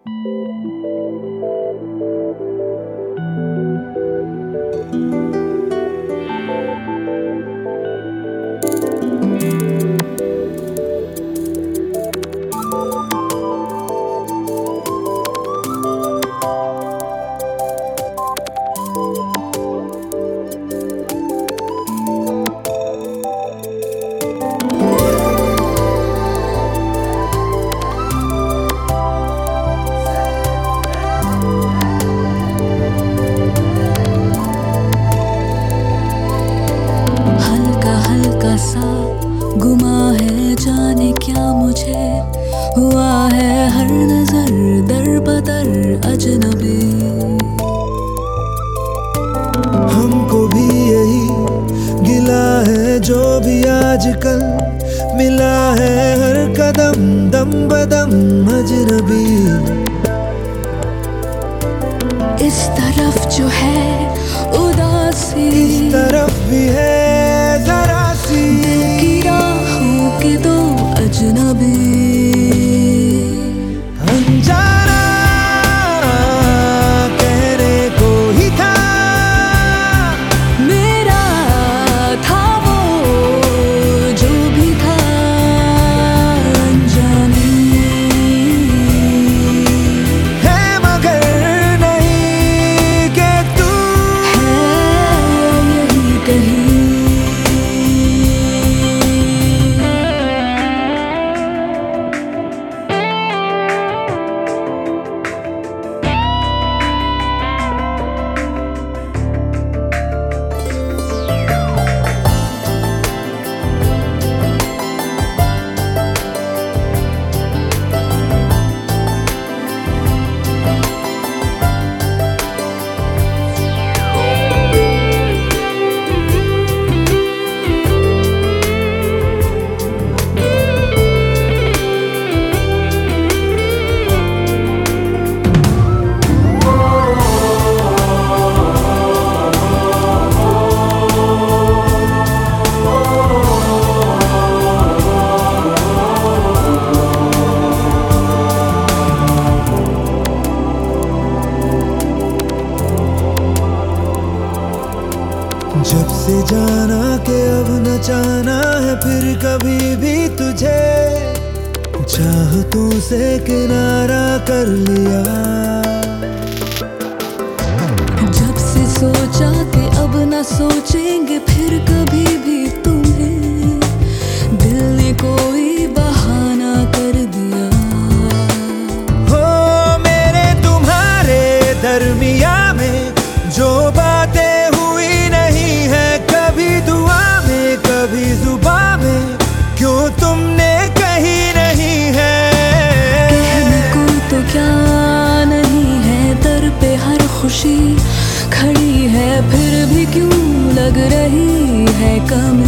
सा गुमा है जाने क्या मुझे हुआ है हर नजर दर बदर अजनबी। हमको भी यही गिला है जो भी आजकल मिला है हर कदम दम बदम अजनबी। इस तरफ जो है उदासी, इस तरफ भी है जरा सी दिल की राहों के दो अजनबी। अनजाना कहने को ही था, मेरा था वो जो भी था अनजानी है मगर नहीं कि तू है यही कहीं। जब से जाना कि अब न जाना है फिर कभी भी तुझे, चाहतों से किनारा कर लिया। जब से सोचा कि अब न सोचेंगे फिर कभी भी तुम्हें, दिल ने कोई बहाना कर दिया। हो मेरे तुम्हारे दरमिया में जो बातें हुई नहीं है कभी दुआ में कभी जुबां में, क्यों तुमने कही नहीं है। कहने को तो क्या नहीं है, दर पे हर खुशी खड़ी है, फिर भी क्यों लग रही है कमी।